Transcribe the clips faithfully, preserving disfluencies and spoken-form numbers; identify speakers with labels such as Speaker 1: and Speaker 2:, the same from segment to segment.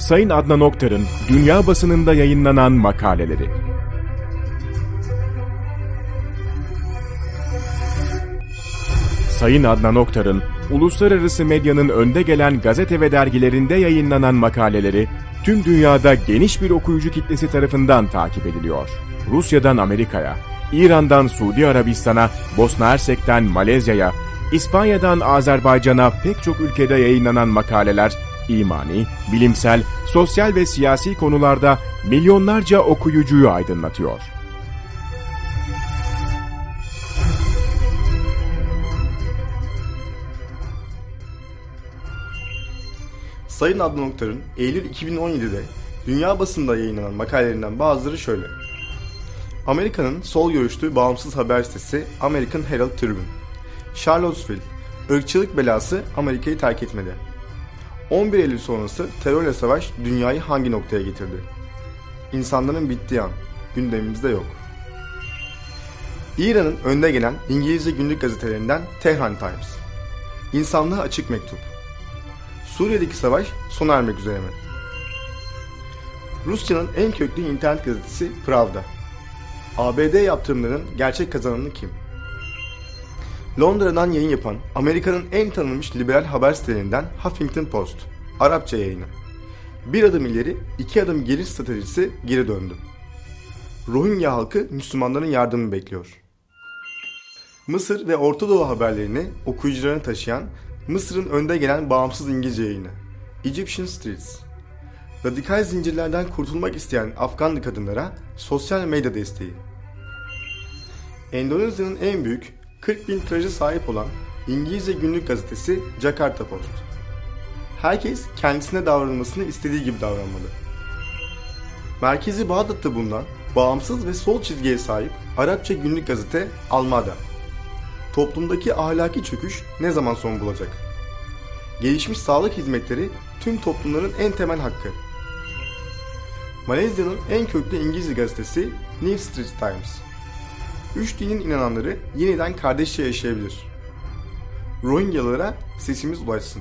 Speaker 1: Sayın Adnan Oktar'ın dünya basınında yayınlanan makaleleri. Sayın Adnan Oktar'ın uluslararası medyanın önde gelen gazete ve dergilerinde yayınlanan makaleleri tüm dünyada geniş bir okuyucu kitlesi tarafından takip ediliyor. Rusya'dan Amerika'ya, İran'dan Suudi Arabistan'a, Bosna Hersek'ten Malezya'ya, İspanya'dan Azerbaycan'a pek çok ülkede yayınlanan makaleler, imani, bilimsel, sosyal ve siyasi konularda milyonlarca okuyucuyu aydınlatıyor.
Speaker 2: Sayın Adnan Oktar'ın Eylül iki bin on yedi'de dünya basında yayınlanan makalelerinden bazıları şöyle. Amerika'nın sol görüşlü bağımsız haber sitesi American Herald Tribune. Charlottesville, ırkçılık belası Amerika'yı terk etmedi. on bir Eylül sonrası terörle savaş dünyayı hangi noktaya getirdi? İnsanların bittiği an, gündemimizde yok. İran'ın önde gelen İngilizce günlük gazetelerinden Tehran Times. İnsanlığa açık mektup. Suriye'deki savaş sona ermek üzere mi? Rusya'nın en köklü internet gazetesi Pravda. A B D yaptırımlarının gerçek kazananı kim? Londra'dan yayın yapan Amerika'nın en tanınmış liberal haber sitelerinden Huffington Post. Arapça yayını. Bir adım ileri, iki adım geri stratejisi geri döndü. Rohingya halkı Müslümanların yardımını bekliyor. Mısır ve Orta Doğu haberlerini okuyucularına taşıyan Mısır'ın önde gelen bağımsız İngilizce yayını Egyptian Streets. Radikal zincirlerden kurtulmak isteyen Afganlı kadınlara sosyal medya desteği. Endonezya'nın en büyük kırk bin tirajı sahip olan İngilizce günlük gazetesi Jakarta Post. Herkes kendisine davranılmasını istediği gibi davranmalı. Merkezi Bağdat'ta bulunan bağımsız ve sol çizgiye sahip Arapça günlük gazete Almada. Toplumdaki ahlaki çöküş ne zaman son bulacak? Gelişmiş sağlık hizmetleri tüm toplumların en temel hakkı. Malezya'nın en köklü İngilizce gazetesi New Street Times. Üç dinin inananları yeniden kardeşçe yaşayabilir. Rohingyalara sesimiz ulaşsın.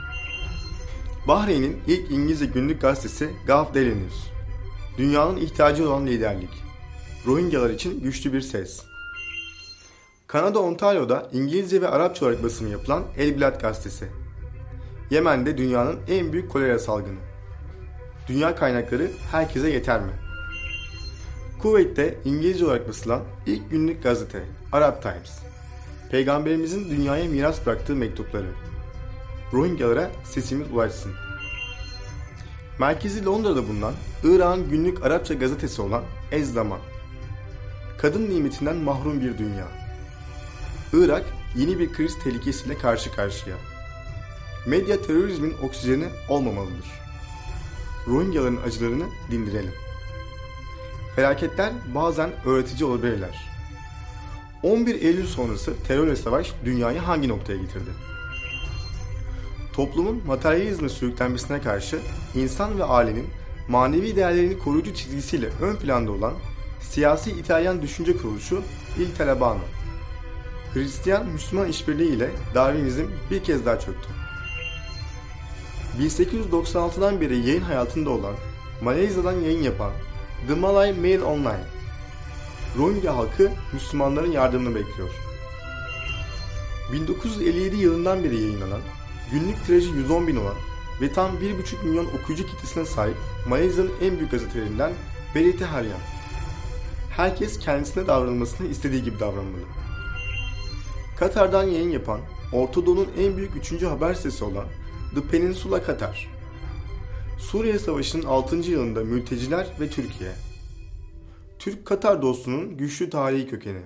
Speaker 2: Bahreyn'in ilk İngilizce günlük gazetesi Gulf Daily News. Dünyanın ihtiyacı olan liderlik. Rohingyalar için güçlü bir ses. Kanada Ontario'da İngilizce ve Arapça olarak basımı yapılan El Bilad gazetesi. Yemen'de dünyanın en büyük kolera salgını. Dünya kaynakları herkese yeter mi? Kuveyt'te İngilizce olarak basılan ilk günlük gazete Arab Times. Peygamberimizin dünyaya miras bıraktığı mektupları. Rohingyalara sesimiz ulaşsın. Merkezi Londra'da bulunan Irak'ın günlük Arapça gazetesi olan Ez Zaman. Kadın nimetinden mahrum bir dünya. Irak yeni bir kriz tehlikesiyle karşı karşıya. Medya terörizmin oksijeni olmamalıdır. Rohingyaların acılarını dindirelim. Felaketler bazen öğretici olabilirler. on bir Eylül sonrası terörle savaş dünyayı hangi noktaya getirdi? Toplumun materyalizme sürüklenmesine karşı insan ve ailenin manevi değerlerini koruyucu çizgisiyle ön planda olan siyasi İtalyan düşünce kuruluşu Il Talebano. Hristiyan-Müslüman işbirliği ile Darwinizm bir kez daha çöktü. bin sekiz yüz doksan altı'dan beri yayın hayatında olan, Malezya'dan yayın yapan The Malay Mail Online. Rohingya halkı Müslümanların yardımını bekliyor. bin dokuz yüz elli yedi yılından beri yayınlanan, günlük tirajı yüz on bin olan ve tam bir buçuk milyon okuyucu kitlesine sahip Malezya'nın en büyük gazetelerinden Berita Harian. Herkes kendisine davranılmasını istediği gibi davranmalı. Katar'dan yayın yapan, Orta Doğu'nun en büyük üçüncü haber sitesi olan The Peninsula Katar. Suriye Savaşı'nın altıncı yılında mülteciler ve Türkiye. Türk-Katar dostluğunun güçlü tarihi kökeni.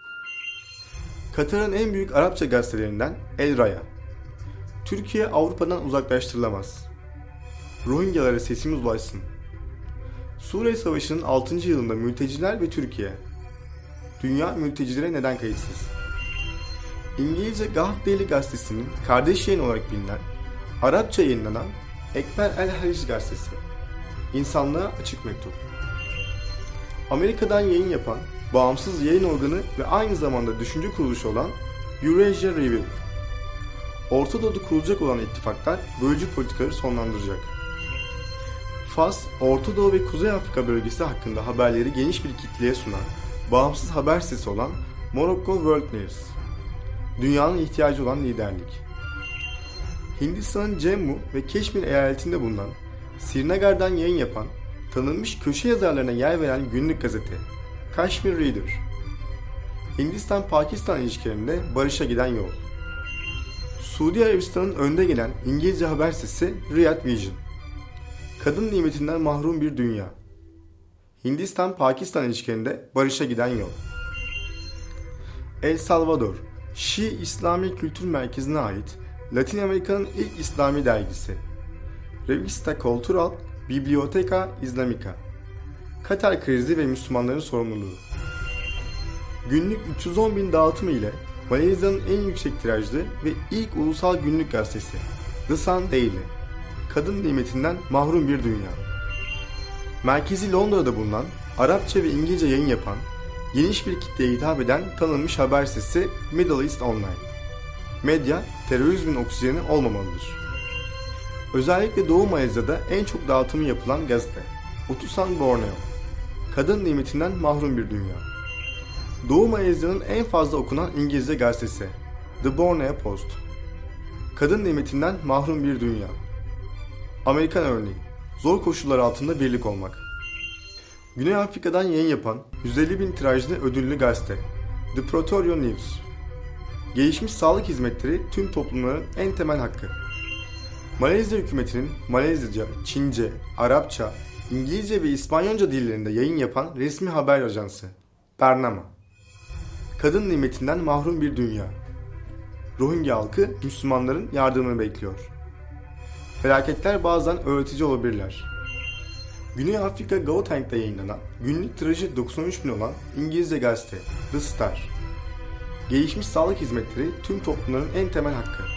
Speaker 2: Katar'ın en büyük Arapça gazetelerinden El Raya. Türkiye Avrupa'dan uzaklaştırılamaz. Rohingyalara sesimiz ulaşsın. Suriye Savaşı'nın altıncı yılında mülteciler ve Türkiye. Dünya mültecilere neden kayıtsız? İngilizce Gulf Daily gazetesinin kardeş yayın olarak bilinen, Arapça yayınlanan Ekber El Haric gazetesi. İnsanlığa açık mektup. Amerika'dan yayın yapan, bağımsız yayın organı ve aynı zamanda düşünce kuruluşu olan Eurasia Review. Orta Doğu'da kurulacak olan ittifaklar bölücü politikaları sonlandıracak. Fas, Orta Doğu ve Kuzey Afrika bölgesi hakkında haberleri geniş bir kitleye sunan, bağımsız haber sitesi olan Morocco World News. Dünyanın ihtiyacı olan liderlik. Hindistan'ın Cemmu ve Keşmir eyaletinde bulunan, Srinagar'dan yayın yapan, tanınmış köşe yazarlarına yer veren günlük gazete, Kashmir Reader. Hindistan-Pakistan ilişkilerinde barışa giden yol. Suudi Arabistan'ın önde gelen İngilizce haber sitesi Riyadh Vision. Kadın nimetinden mahrum bir dünya. Hindistan-Pakistan ilişkilerinde barışa giden yol. El Salvador, Şii İslami Kültür Merkezi'ne ait Latin Amerika'nın ilk İslami dergisi. Revista Cultural Biblioteca Islamica. Katar krizi ve Müslümanların sorumluluğu. Günlük üç yüz on bin dağıtımı ile Malezya'nın en yüksek tirajlı ve ilk ulusal günlük gazetesi The Sun Daily. Kadın nimetinden mahrum bir dünya. Merkezi Londra'da bulunan, Arapça ve İngilizce yayın yapan, geniş bir kitleye hitap eden tanınmış haber sitesi Middle East Online. Medya, terörizmin oksijeni olmamalıdır. Özellikle Doğu Malezya'da en çok dağıtımı yapılan gazete Utusan Borneo. Kadın nimetinden mahrum bir dünya. Doğu Malezya'nın en fazla okunan İngilizce gazetesi The Borneo Post. Kadın nimetinden mahrum bir dünya. Amerikan örneği, zor koşullar altında birlik olmak. Güney Afrika'dan yayın yapan yüz elli bin tirajlı ödüllü gazete The Pretoria News. Gelişmiş sağlık hizmetleri tüm toplumların en temel hakkı. Malezya hükümetinin Malezyaca, Çince, Arapça, İngilizce ve İspanyolca dillerinde yayın yapan resmi haber ajansı Bernama. Kadın nimetinden mahrum bir dünya. Rohingya halkı Müslümanların yardımını bekliyor. Felaketler bazen öğretici olabilirler. Güney Afrika Gauteng'de yayınlanan günlük tirajı doksan üç bin olan İngilizce gazete The Star. Gelişmiş sağlık hizmetleri tüm toplumların en temel hakkı.